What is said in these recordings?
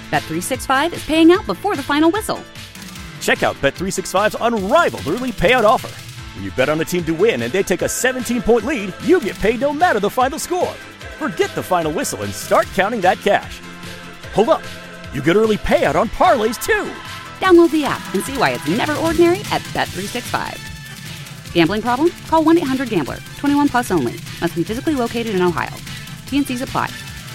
Bet365 is paying out before the final whistle. Check out Bet365's unrivaled early payout offer. When you bet on a team to win and they take a 17-point lead, you get paid no matter the final score. Forget the final whistle and start counting that cash. Hold up. You get early payout on parlays, too. Download the app and see why it's never ordinary at Bet365. Gambling problem? Call 1-800-GAMBLER. 21 plus only. Must be physically located in Ohio. T&Cs apply.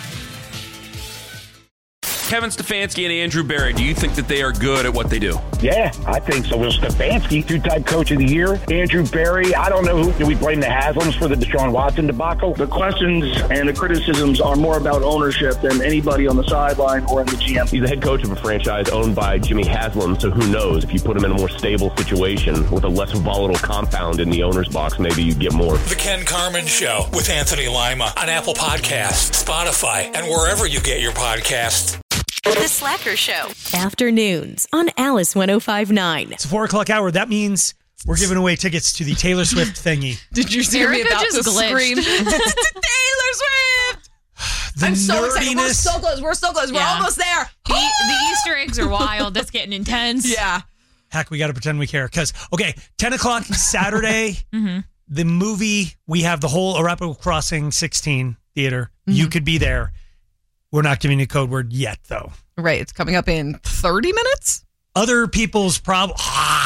Kevin Stefanski and Andrew Berry, do you think that they are good at what they do? Yeah, I think so. Well, Stefanski, two-time coach of the year. Andrew Berry, I don't know who. Do we blame the Haslams for the Deshaun Watson debacle? The questions and the criticisms are more about ownership than anybody on the sideline or in the GM. He's the head coach of a franchise owned by Jimmy Haslam, so who knows? If you put him in a more stable situation with a less volatile compound in the owner's box, maybe you get more. The Ken Carman Show with Anthony Lima on Apple Podcasts, Spotify, and wherever you get your podcasts. The Slacker Show. Afternoons on Alice 105.9. It's a 4 o'clock hour. That means we're giving away tickets to the Taylor Swift thingy. Did you see me about to scream? Taylor Swift! I'm so excited. We're so close. We're so close. We're almost there. The Easter eggs are wild. That's getting intense. Yeah. Heck, we got to pretend we care. Because, 10 o'clock Saturday, the movie, we have the whole Arapahoe Crossing 16 theater. You could be there. We're not giving you a code word yet, though. Right. It's coming up in 30 minutes. Other people's problem.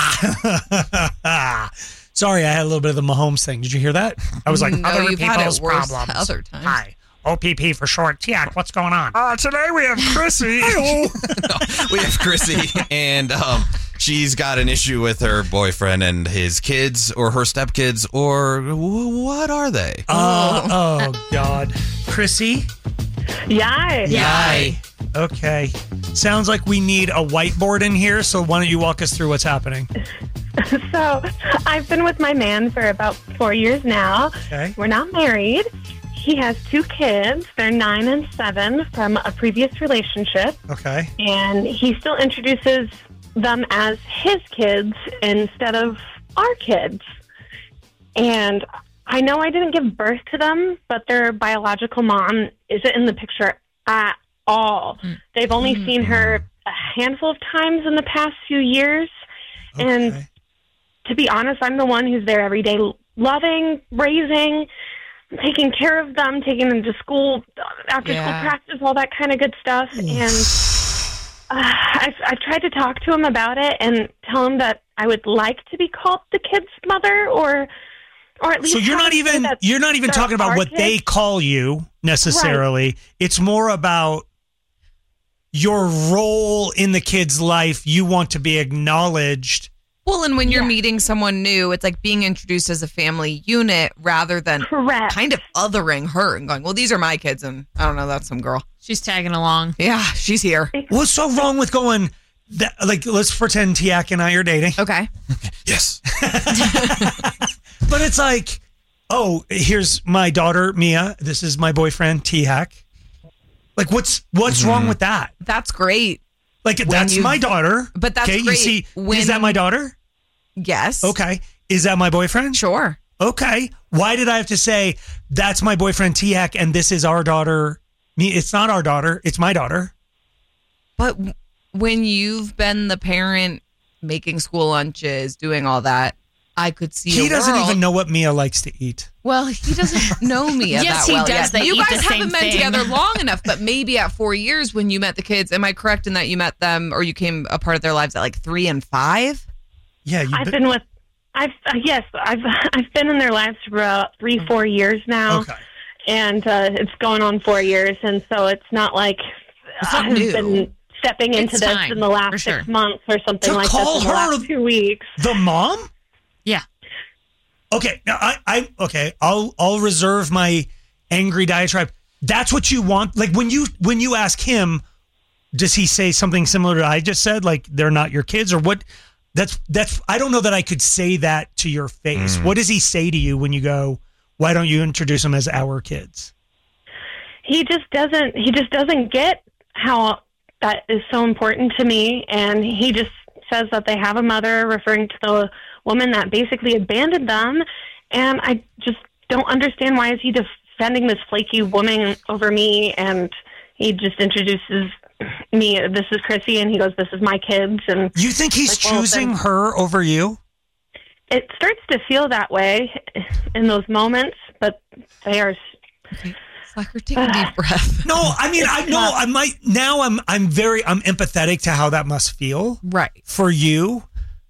Sorry, I had a little bit of the Mahomes thing. Did you hear that? I was like, other people's problems. Other times. Hi. OPP for short. Tiak, what's going on? Today we have Chrissy. We have Chrissy, and she's got an issue with her boyfriend and his kids, or her stepkids, or what are they? Oh, God. Chrissy? Yay. Okay. Sounds like we need a whiteboard in here, so why don't you walk us through what's happening? So, I've been with my man for about 4 years now. Okay. We're not married. He has 2 kids. They're 9 and 7 from a previous relationship. Okay. And he still introduces them as his kids instead of our kids. And I know I didn't give birth to them, but their biological mom isn't in the picture at all. They've only seen her a handful of times in the past few years. Okay. And to be honest, I'm the one who's there every day, loving, raising, taking care of them, taking them to school, after school practice, all that kind of good stuff. And I've tried to talk to him about it and tell him that I would like to be called the kid's mother, or at least. So you're not even talking about what they call you necessarily. Right. It's more about your role in the kid's life. You want to be acknowledged. Well, and when you're meeting someone new, it's like being introduced as a family unit rather than kind of othering her and going, well, these are my kids, and I don't know, that's some girl. She's tagging along. Yeah, she's here. What's so wrong with going, let's pretend Tiak and I are dating. Okay. Yes. But it's like, oh, here's my daughter, Mia. This is my boyfriend, Tiak. Like, what's wrong with that? That's great. Like, that's my daughter. But that's great. You see, is that my daughter? Yes. Okay. Is that my boyfriend? Sure. Okay. Why did I have to say, that's my boyfriend, Tiak, and this is our daughter? It's not our daughter. It's my daughter. But when you've been the parent making school lunches, doing all that, I could see he doesn't even know what Mia likes to eat. Well, he doesn't know Mia yes, that well he does. yet. You guys been haven't together long enough, but maybe at 4 years when you met the kids, am I correct in that you met them or you came a part of their lives at like 3 and 5? Yeah, I've been in their lives for about 3-4 years now. Okay. And it's going on 4 years, and so it's not like I've been stepping into this in the last 6 months or something like that in the last 2 weeks. The mom? Yeah. Okay. Now I'll reserve my angry diatribe. That's what you want. Like when you ask him, does he say something similar to I just said? Like they're not your kids, or what? That's. I don't know that I could say that to your face. What does he say to you when you go, why don't you introduce them as our kids? He just doesn't get how that is so important to me, and he just says that they have a mother, referring to the woman that basically abandoned them, and I just don't understand why is he defending this flaky woman over me, and he just introduces me, this is Chrissy, and he goes, this is my kids. And you think he's choosing her over you? It starts to feel that way in those moments, but they are. Slacker, take a deep breath. No, I mean, I'm empathetic to how that must feel, right, for you.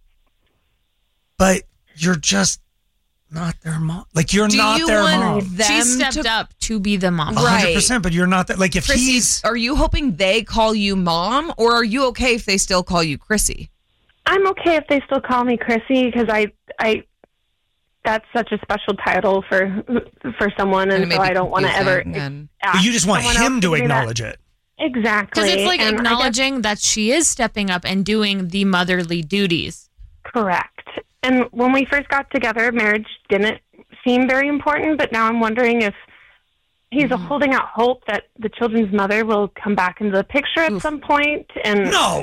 But you're just not their mom. Like, you're not their mom. She stepped up to be the mom. 100%, but you're not that. Like, if Chrissy, are you hoping they call you mom, or are you okay if they still call you Chrissy? I'm okay if they still call me Chrissy, because I that's such a special title for someone, and so I don't want to ever. But you just want him to acknowledge it. Exactly. Because it's like And acknowledging that she is stepping up and doing the motherly duties. Correct. And when we first got together, marriage didn't seem very important, but now I'm wondering if he's holding out hope that the children's mother will come back into the picture at some point. And No.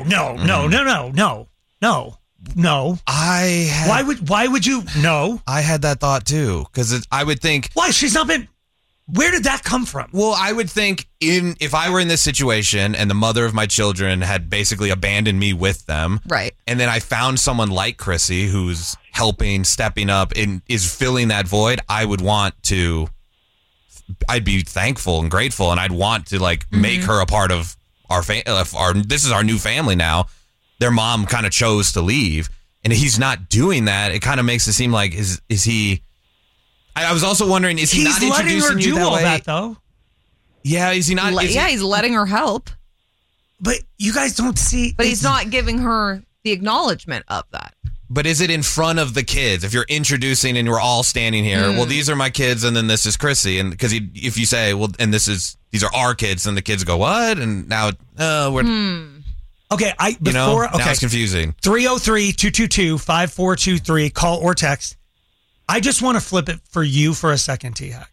Why would you? No. I had that thought too, because I would think, why she's not been. Where did that come from? Well, I would think if I were in this situation and the mother of my children had basically abandoned me with them, right, and then I found someone like Chrissy who's helping, stepping up, and is filling that void, I'd be thankful and grateful, and I'd want to make her a part of our this is our new family now. Their mom kind of chose to leave, and he's not doing that. It kind of makes it seem like is he? I was also wondering, is he not introducing you that way? That, though. Yeah, is he not? He's letting her help. But you guys don't see. But he's not giving her the acknowledgement of that. But is it in front of the kids? If you're introducing and we're all standing here, well, these are my kids, and then this is Chrissy, and because if you say, well, and these are our kids, then the kids go, what? And now we're. Okay, now it's confusing. 303-222-5423, call or text. I just want to flip it for you for a second, T-Hack.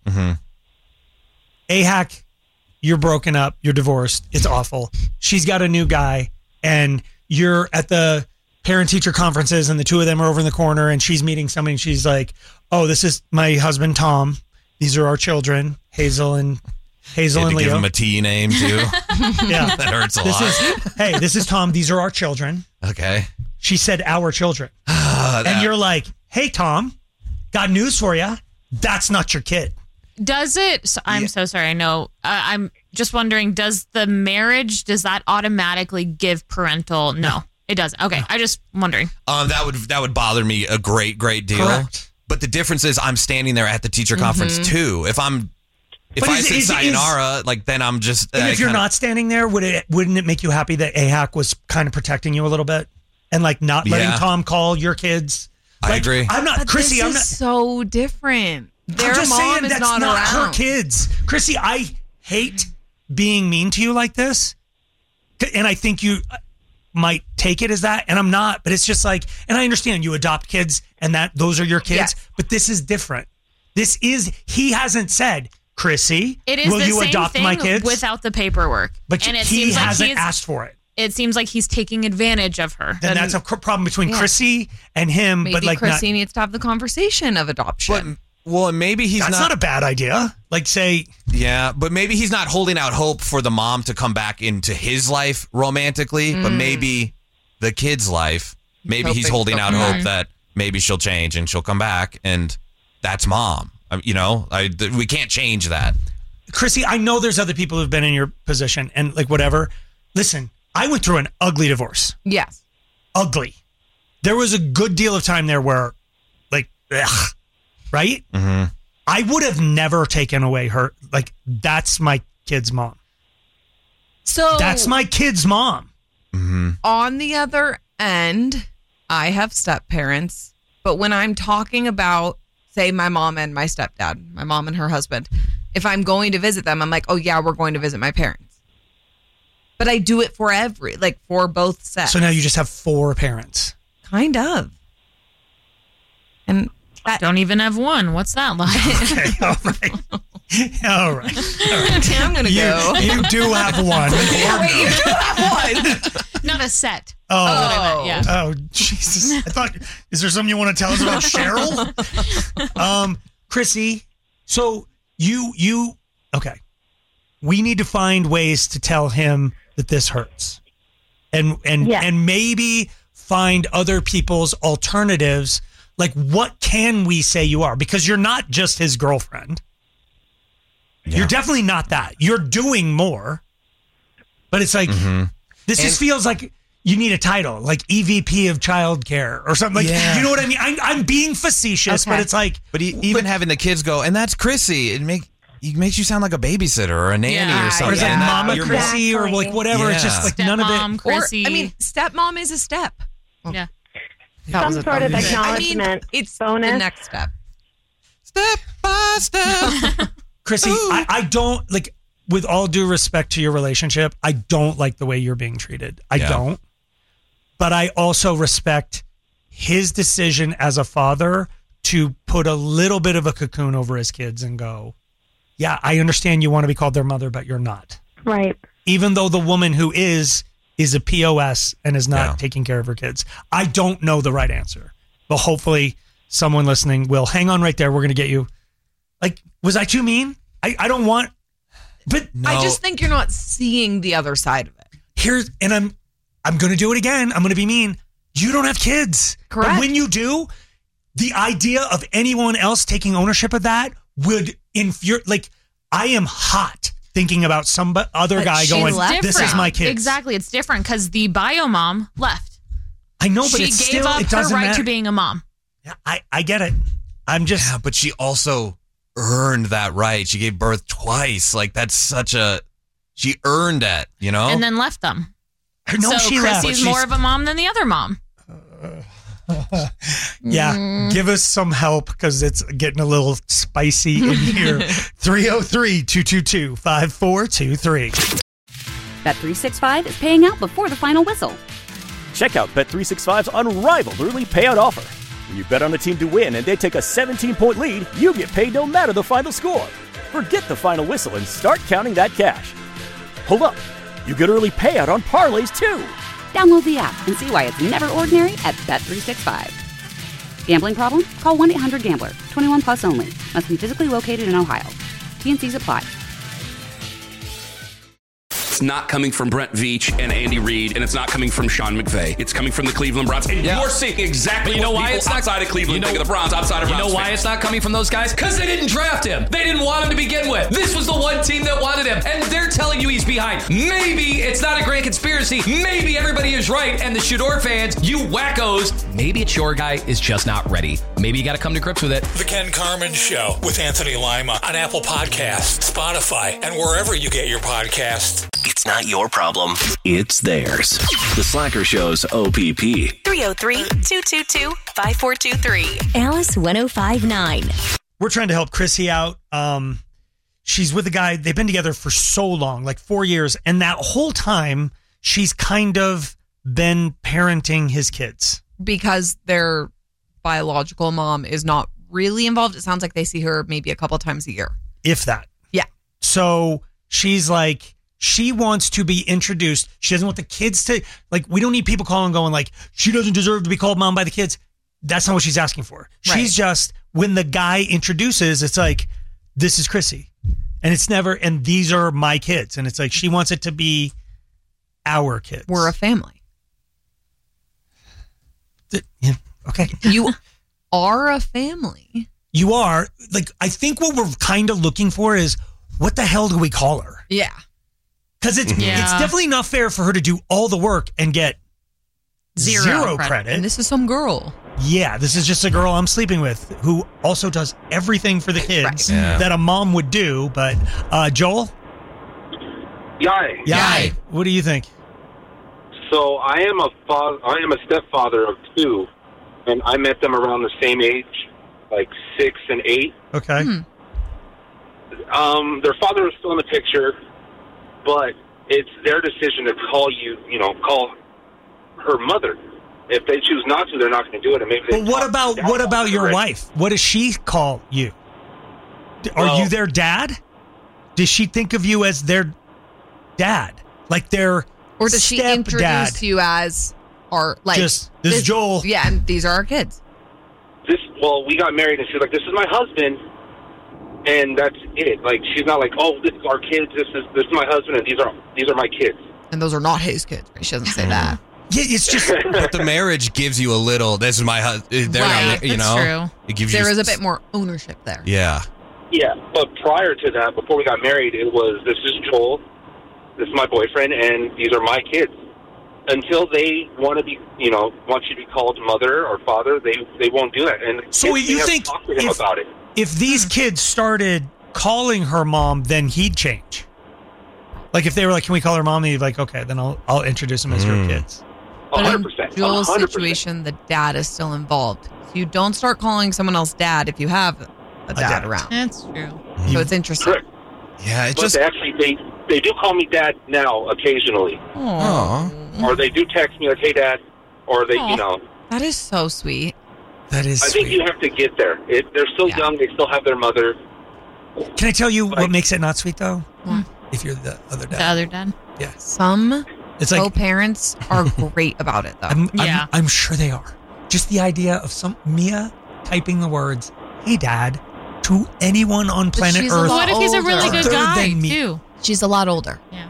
A-Hack, you're broken up, you're divorced, it's awful. She's got a new guy, and you're at the parent-teacher conferences, and the two of them are over in the corner, and she's meeting somebody, and she's like, oh, this is my husband, Tom. These are our children, Hazel and Leo. Give him a T name, too. Yeah. That hurts a lot. This is Tom. These are our children. Okay. She said our children. And you're like, hey, Tom, got news for you. That's not your kid. Does it? I'm so sorry. I know. I'm just wondering, does the marriage, does that automatically give parental? No, it doesn't. Okay. I just wondering. That would bother me a great deal. Correct. But the difference is I'm standing there at the teacher conference, too. If I say sayonara, then I'm just. And if you're not standing there, wouldn't it make you happy that A-Hack was kind of protecting you a little bit, and not letting Tom call your kids? I agree. I'm not, but Chrissy. This I'm is not so different. Their I'm just mom saying is that's not around. her kids, Chrissy. I hate being mean to you like this, and I think you might take it as that, and I'm not. But it's just and I understand you adopt kids, and those are your kids. Yes. But this is different. He hasn't said, Chrissy, will you adopt my kids? Without the paperwork. But he hasn't asked for it. It seems like he's taking advantage of her. Then that's a problem between Chrissy and him. Maybe but Chrissy needs to have the conversation of adoption. Well, maybe that's not a bad idea. Yeah, but maybe he's not holding out hope for the mom to come back into his life romantically, but maybe the kid's life. Maybe he's holding out hope that maybe she'll change and she'll come back, and that's mom. We can't change that. Chrissy, I know there's other people who've been in your position and whatever. Listen, I went through an ugly divorce. Yes. Ugly. There was a good deal of time there where right? Mm-hmm. I would have never taken away her. That's my kid's mom. So that's my kid's mom. Mm-hmm. On the other end, I have step parents, but when I'm talking about, say, my mom and my stepdad, my mom and her husband, if I'm going to visit them, I'm like, oh yeah, we're going to visit my parents. But I do it for for both sets. So now you just have 4 parents. Kind of. And I don't even have one. What's that like? Okay, all right. Okay, I'm going to go. You do have one. Wait, you do have one. Not a set. Oh. Yeah. Oh, Jesus. I thought, is there something you want to tell us about Cheryl? Chrissy, so you okay. We need to find ways to tell him that this hurts. and maybe find other people's alternatives. Like, what can we say you are? Because you're not just his girlfriend. Yeah. You're definitely not that. You're doing more. But it's like, this just feels like you need a title, like EVP of childcare or something. Like, you know what I mean? I'm being facetious, but it's like... But even having the kids go, and that's Chrissy, it makes you sound like a babysitter or a nanny or something. Or it's like Mama Chrissy or like whatever. It's just like none of it. Chrissy. Or, I mean, stepmom is a step. Yeah. Some sort of acknowledgement. I mean, it's bonus. The next step. Step by step. Chrissy, I don't, like, with all due respect to your relationship, I don't like the way you're being treated. I don't. But I also respect his decision as a father to put a little bit of a cocoon over his kids and go, yeah, I understand you want to be called their mother, but you're not. Right. Even though the woman who is a POS and is not taking care of her kids. I don't know the right answer, but hopefully someone listening will. Hang on right there. We're going to get you. Like, was I too mean? I don't want, but no. I just think you're not seeing the other side of it. And I'm going to do it again. I'm going to be mean. You don't have kids. Correct. But when you do, the idea of anyone else taking ownership of that would infuriate. Like, I am hot thinking about some other guy going, this is my kid. Exactly. It's different because the bio mom left. I know, but she it's gave still, up it doesn't her right matter. to being a mom. Yeah, I get it. I'm just... Yeah, but she also earned that right. She gave birth twice. Like, that's such a... She earned it, you know? And then left them. No, so she left. Chrissy's more of a mom than the other mom. Yeah, give us some help because it's getting a little spicy in here. 303-222-5423. Bet365 is paying out before the final whistle. Check out Bet365's unrivaled early payout offer. When you bet on a team to win and they take a 17-point lead, you get paid no matter the final score. Forget the final whistle and start counting that cash. Hold up. You get early payout on parlays too. Download the app and see why it's never ordinary at Bet365. Gambling problem? Call 1-800-GAMBLER. 21 plus only. Must be physically located in Ohio. T&Cs apply. It's not coming from Brent Veach and Andy Reid, and it's not coming from Sean McVay. It's coming from the Cleveland Browns. And you're seeing exactly what people outside of Cleveland think of the Browns, outside of Browns. You know why fans. it's not coming from those guys? Because they didn't draft him. They didn't want him to begin with. This was the one team that wanted him, and they're telling you he's behind. Maybe it's not a grand conspiracy. Maybe everybody is right, and the Shador fans, you wackos, maybe it's your guy is just not ready. Maybe you got to come to grips with it. The Ken Carmen Show with Anthony Lima on Apple Podcasts, Spotify, and wherever you get your podcasts. It's not your problem. It's theirs. The Slacker Show's OPP. 303-222-5423. Alice 1059. We're trying to help Chrissy out. She's with a guy. They've been together for so long, like 4 years. And that whole time, she's kind of been parenting his kids. Because their biological mom is not really involved. It sounds like they see her maybe a couple times a year. If that. Yeah. So she's like, she wants to be introduced. She doesn't want the kids to, like, we don't need people calling going like, she doesn't deserve to be called mom by the kids. That's not what she's asking for. Right. She's just, when the guy introduces, it's like, this is Chrissy. And it's never, and these are my kids. And it's like, she wants it to be our kids. We're a family. Yeah. Okay. You are a family. You are. Like, I think what we're kind of looking for is, what the hell do we call her? Yeah. Because it's definitely not fair for her to do all the work and get zero credit. And this is some girl. Yeah, this is just a girl I'm sleeping with who also does everything for the kids that a mom would do. But Joel? Yay. What do you think? So I am a stepfather of two, and I met them around the same age, like 6 and 8. Okay. Their father was still in the picture, but it's their decision to call call her mother. If they choose not to, they're not going to do it. And maybe. But what about your wife? What does she call you? Are you their dad? Does she think of you as their dad, like their or does she introduce you as our this is Joel? Yeah, and these are our kids. We got married, and she's like, "This is my husband." And that's it. Like, she's not like, oh, this is our kids. This is my husband, and these are my kids. And those are not his kids. Right? She doesn't say that. Yeah, it's just. But the marriage gives you a little. This is my husband. Right, you know, that's true. it gives There you. is a bit more ownership there. Yeah. Yeah, but prior to that, before we got married, it was, this is Joel, this is my boyfriend, and these are my kids. Until they want to be, want you to be called mother or father, they won't do that. And So you think talk to him about it. if these kids started calling her mom, then he'd change? Like if they were like, "Can we call her mom?" And he'd be like, "Okay, then I'll introduce them as your kids." But in 100%. Joel's 100%. situation, the dad is still involved. So you don't start calling someone else dad if you have a dad around. That's true. So it's interesting. Correct. Yeah, it But just. they actually, they do call me dad now occasionally. Oh. Or they do text me like, "Hey, Dad," or they, That is so sweet. That is. I think you have to get there. They're still young. They still have their mother. Can I tell you what makes it not sweet though? If you're the other dad. The other dad. Yeah. Some It's like- co-parents are great about it, though. I'm sure they are. Just the idea of Mia typing the words, "Hey, Dad," to anyone on planet she's a Earth. lot What if he's a really other good guy than me. too? She's a lot older. Yeah.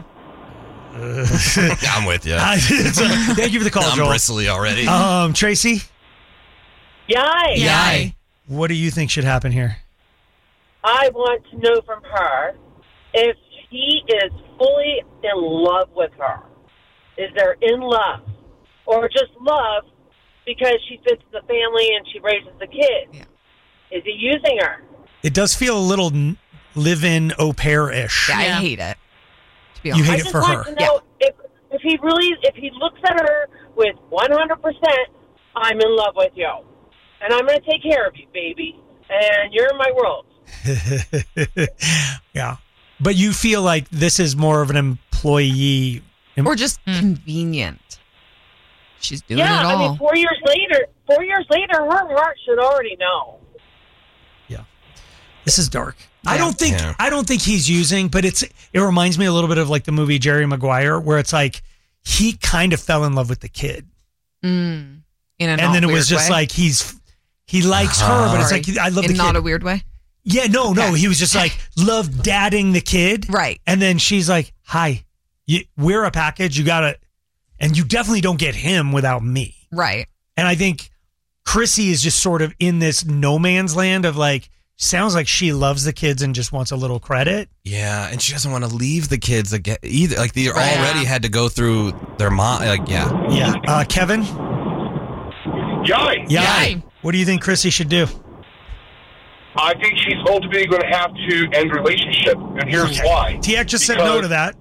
I'm with you. Thank you for the call, I'm Joel. bristly already. Tracy? Yay! Yay. What do you think should happen here? I want to know from her if he is fully in love with her. Is there in love? Or just love because she fits the family and she raises the kids? Yeah. Is he using her? It does feel a little live-in au pair-ish. Yeah, I hate it. To be You honest. hate it for I her. just want to know if he looks at her with 100%, I'm in love with you. And I'm going to take care of you, baby. And you're in my world. Yeah. But you feel like this is more of an employee. Or just convenient. She's doing it all. I mean, 4 years later, her heart should already know. This is dark. I don't think he's using, but it reminds me a little bit of like the movie Jerry Maguire, where it's like he kind of fell in love with the kid. In a And not then it was weird just way? like he likes her, but it's Sorry. like I love the In kid. not a weird way? Yeah, no. He was just like love dadding the kid. Right. And then she's like, "Hi, we're a package. You gotta, and you definitely don't get him without me." Right. And I think Chrissy is just sort of in this no man's land of like, sounds like she loves the kids and just wants a little credit. Yeah, and she doesn't want to leave the kids again either. Like they already had to go through their mom. Like Yeah. Kevin? Yay! Yay. What do you think Chrissy should do? I think she's ultimately going to have to end the relationship, and here's why. Tiak just said no to that.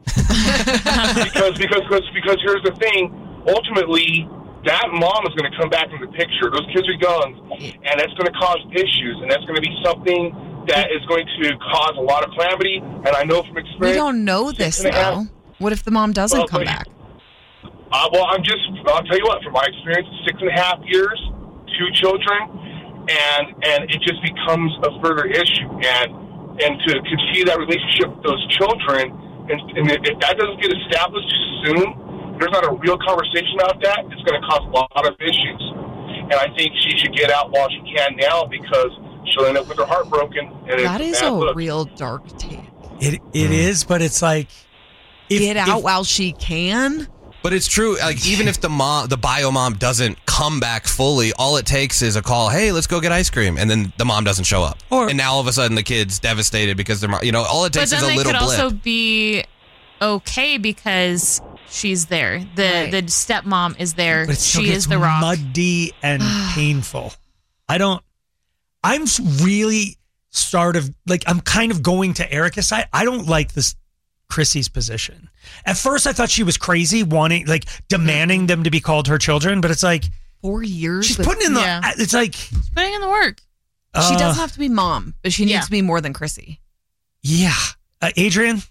because here's the thing. Ultimately, that mom is going to come back in the picture. Those kids are young, and that's going to cause issues, and that's going to be something that is going to cause a lot of calamity. And I know from experience. We don't know this, though. What if the mom doesn't come back? I'll tell you what, from my experience, 6.5 years, 2 children, and it just becomes a further issue. And to continue that relationship with those children, and if that doesn't get established soon, there's not a real conversation about that, it's going to cause a lot of issues. And I think she should get out while she can now because she'll end up with her heart broken. And That it's is a bad a look. real dark take. It is, but it's like Get out while she can. But it's true. Like even if the bio mom doesn't come back fully, all it takes is a call. Hey, let's go get ice cream, and then the mom doesn't show up, and now all of a sudden the kid's devastated because they're all it takes is a little But then they could blip. also be okay because she's there. The stepmom is there. But it still She gets is the rock. muddy and painful. I'm really I'm kind of going to Erica's side. I don't like this Chrissy's position. At first I thought she was crazy, demanding them to be called her children, but it's like 4 years. she's putting in it's like She's putting in the work. She does have to be mom, but she needs to be more than Chrissy. Yeah. Adrian?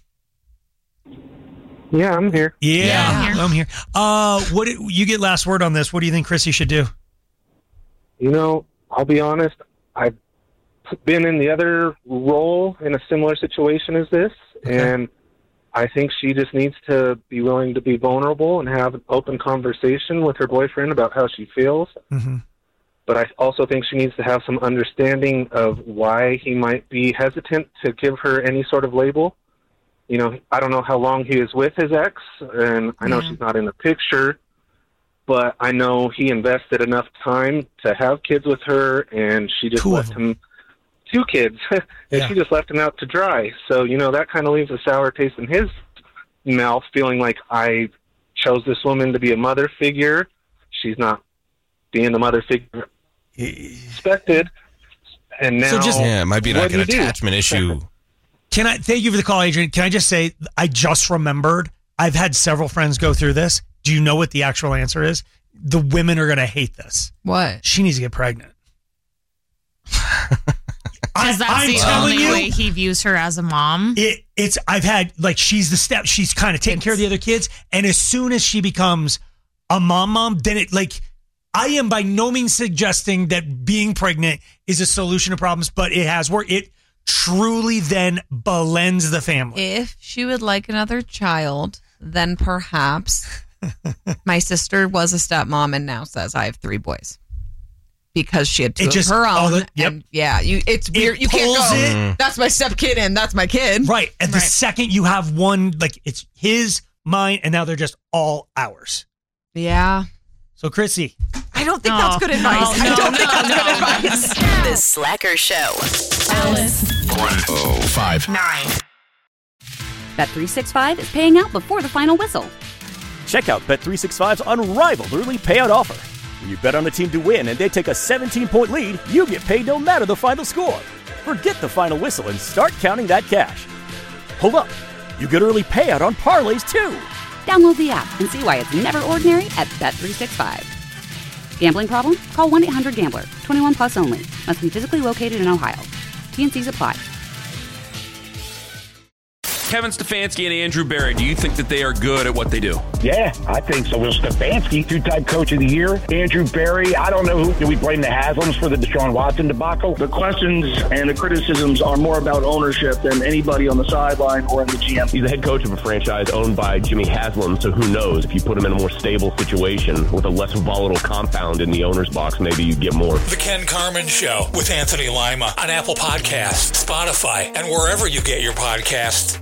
Yeah, I'm here. Yeah, I'm here. You get last word on this. What do you think Chrissy should do? I'll be honest. I've been in the other role in a similar situation as this, and I think she just needs to be willing to be vulnerable and have an open conversation with her boyfriend about how she feels. Mm-hmm. But I also think she needs to have some understanding of why he might be hesitant to give her any sort of label. you know, I don't know how long he is with his ex, and I know she's not in the picture, but I know he invested enough time to have kids with her, and she just left him 2 kids, and she just left him out to dry. So, you know, that kind of leaves a sour taste in his mouth, feeling like I chose this woman to be a mother figure. She's not being the mother figure expected. And now, it might be like an attachment issue. Can I thank you for the call, Adrian? Can I just say, I just remembered, I've had several friends go through this. Do you know what the actual answer is? The women are going to hate this. What? She needs to get pregnant. Because that's the only way he views her as a mom. I've had, like, she's kind of taking care of the other kids. And as soon as she becomes a mom, then it, like, I am by no means suggesting that being pregnant is a solution to problems, but it has worked. It truly then blends the family. If she would like another child, then perhaps my sister was a stepmom and now says I have 3 boys because she had 2 of her own. And it's weird. You can't go, that's my step kid and that's my kid. Right. And the second you have one, like, it's his, mine, and now they're just all ours. Yeah. So, Chrissy. I don't think that's good advice. I don't think that's good advice. The Slacker Show. Alice. 105.9. Bet365 is paying out before the final whistle. Check out Bet365's unrivaled early payout offer. When you bet on a team to win and they take a 17-point lead, you get paid no matter the final score. Forget the final whistle and start counting that cash. Hold up. You get early payout on parlays, too. Download the app and see why it's never ordinary at Bet365. Gambling problem? Call 1-800-GAMBLER. 21 plus only. Must be physically located in Ohio. T&Cs apply. Kevin Stefanski and Andrew Berry, do you think that they are good at what they do? Yeah, I think so. Will Stefanski, 2-time coach of the year. Andrew Berry, I don't know who. Do we blame the Haslams for the Deshaun Watson debacle? The questions and the criticisms are more about ownership than anybody on the sideline or in the GM. He's the head coach of a franchise owned by Jimmy Haslam, so who knows? If you put him in a more stable situation with a less volatile compound in the owner's box, maybe you get more. The Ken Carman Show with Anthony Lima on Apple Podcasts, Spotify, and wherever you get your podcasts.